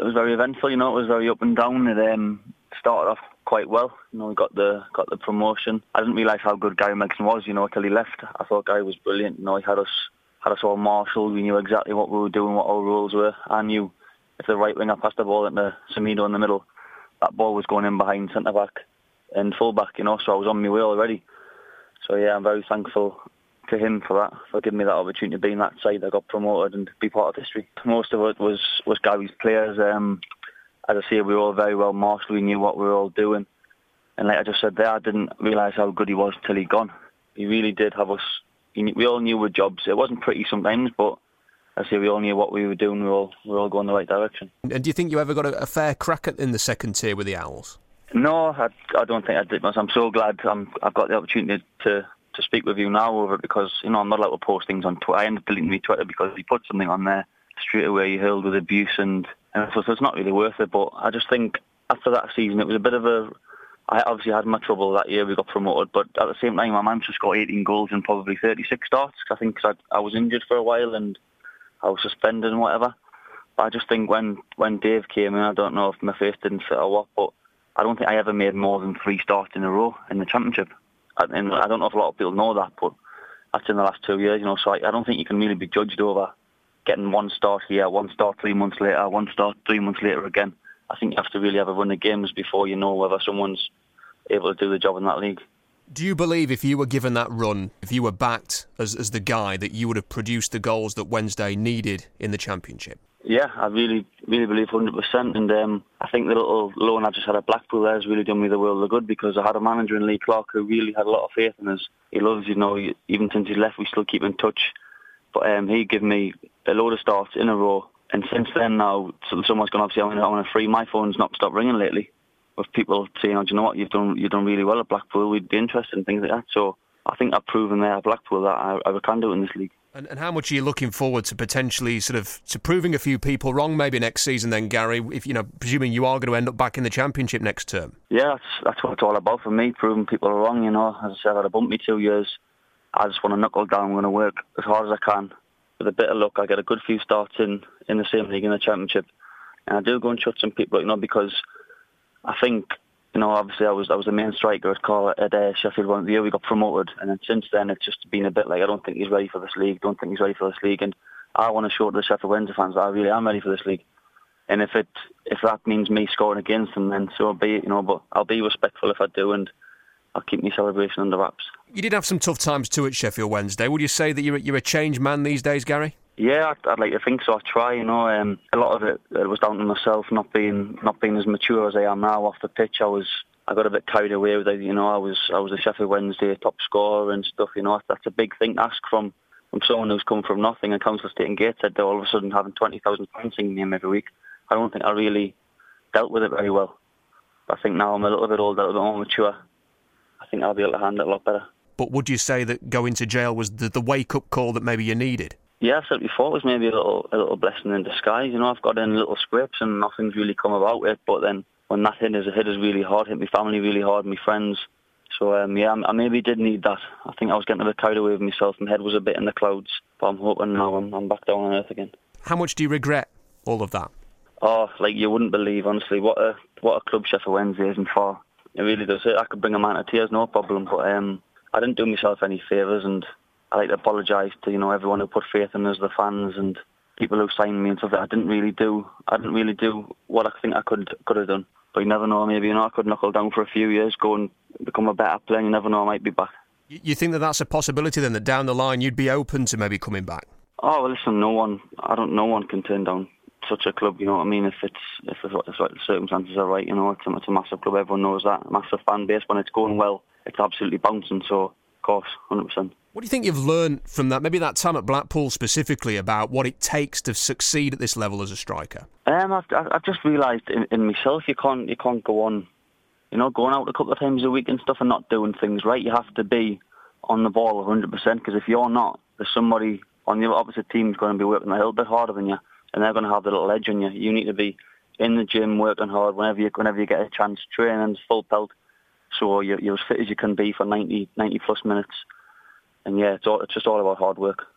was very eventful. It was very up and down. It started off quite well. We got the promotion. I didn't realise how good Gary Megson was. Till he left. I thought Gary was brilliant. He had us all marshalled. We knew exactly what we were doing, what our roles were. I knew if the right winger passed the ball into Semedo in the middle, that ball was going in behind centre back and full back. So I was on my way already. So yeah, I'm very thankful to him for that, for giving me that opportunity to be in that side that got promoted and be part of history. Most of it was Gary's players. As I say, we were all very well marshalled. We knew what we were all doing. And like I just said there, I didn't realise how good he was till he'd gone. He really did have us. We all knew our jobs. It wasn't pretty sometimes, but I say we all knew what we were doing. We were all going the right direction. And do you think you ever got a fair crack in the second tier with the Owls? No, I don't think I did. I'm so glad I've got the opportunity to speak with you now over it, because I'm not allowed to post things on Twitter. I ended up deleting my Twitter because he put something on there straight away. He hurled with abuse, and so it's not really worth it. But I just think after that season, it was a bit of a. I obviously had my trouble that year. We got promoted, but at the same time, my man just got 18 goals in probably 36 starts. I think because I was injured for a while and I was suspended and whatever. But I just think when Dave came in, I don't know if my face didn't fit or what, but I don't think I ever made more than 3 starts in a row in the Championship. And I don't know if a lot of people know that, but that's in the last 2 years, So I don't think you can really be judged over getting 1 start here, 1 start 3 months later, 1 start 3 months later again. I think you have to really have a run of games before you know whether someone's able to do the job in that league. Do you believe if you were given that run, if you were backed as the guy, that you would have produced the goals that Wednesday needed in the Championship? Yeah, I really, really believe 100%. And I think the little loan I just had at Blackpool there has really done me the world of good, because I had a manager in Lee Clark who really had a lot of faith in us. He loves, even since he left, we still keep in touch. But he gave me a load of starts in a row. And since then now, someone's gone, obviously, I'm on a free. My phone's not stopped ringing lately with people saying, do you know what, you've done really well at Blackpool, we'd be interested in things like that. So I think I've proven there at Blackpool that I can do it in this league. And how much are you looking forward to potentially to proving a few people wrong maybe next season then, Gary, if presuming you are going to end up back in the Championship next term? Yeah, that's what it's all about for me, proving people are wrong, As I said, I've had a bumpy 2 years. I just want to knuckle down. I'm going to work as hard as I can. With a bit of luck, I get a good few starts in the same league in the Championship. And I do go and shut some people out, because I think, obviously I was the main striker at Sheffield Wednesday. The year we got promoted, and then since then it's just been a bit like, I don't think he's ready for this league, and I want to show to the Sheffield Wednesday fans that I really am ready for this league. And if that means me scoring against them, then so be it, but I'll be respectful if I do, and I'll keep my celebration under wraps. You did have some tough times too at Sheffield Wednesday. Would you say that you're a changed man these days, Gary? Yeah, I'd like to think so. I try, a lot of it was down to myself not being as mature as I am now off the pitch. I got a bit carried away with it. I was a Sheffield Wednesday top scorer and stuff. That's a big thing to ask from someone who's come from nothing. And Council Estate and Gateshead, they're all of a sudden having 20,000 fans singing him every week. I don't think I really dealt with it very well. But I think now I'm a little bit older, a little bit more mature. I think I'll be able to handle it a lot better. But would you say that going to jail was the wake-up call that maybe you needed? Yeah, I said before, it was maybe a little blessing in disguise. I've got in little scripts and nothing's really come about it. But then when that hit us really hard, hit my family really hard, my friends. So, I maybe did need that. I think I was getting a bit carried away with myself. My head was a bit in the clouds. But I'm hoping now I'm back down on earth again. How much do you regret all of that? Oh, like you wouldn't believe, honestly, what a club Sheffield Wednesday isn't for. It really does. I could bring a man to tears, no problem. But I didn't do myself any favours, and I like to apologise to everyone who put faith in us, the fans and people who signed me and stuff. I didn't really do what I think I could have done. But you never know. Maybe I could knuckle down for a few years, go and become a better player. You never know. I might be back. You think that's a possibility then, that down the line you'd be open to maybe coming back? Oh well, listen. No one can turn down such a club. You know what I mean? If the circumstances are right, it's a massive club. Everyone knows that. A massive fan base. When it's going well, it's absolutely bouncing. So, of course, 100%. What do you think you've learned from that, maybe that time at Blackpool specifically, about what it takes to succeed at this level as a striker? I've just realised in myself, you can't go on, going out a couple of times a week and stuff and not doing things right. You have to be on the ball 100%, because if you're not, there's somebody on the opposite team who's going to be working a little bit harder than you, and they're going to have the little edge on you. You need to be in the gym working hard whenever you get a chance, training full pelt, so you're as fit as you can be for 90 plus minutes. And yeah, it's just all about hard work.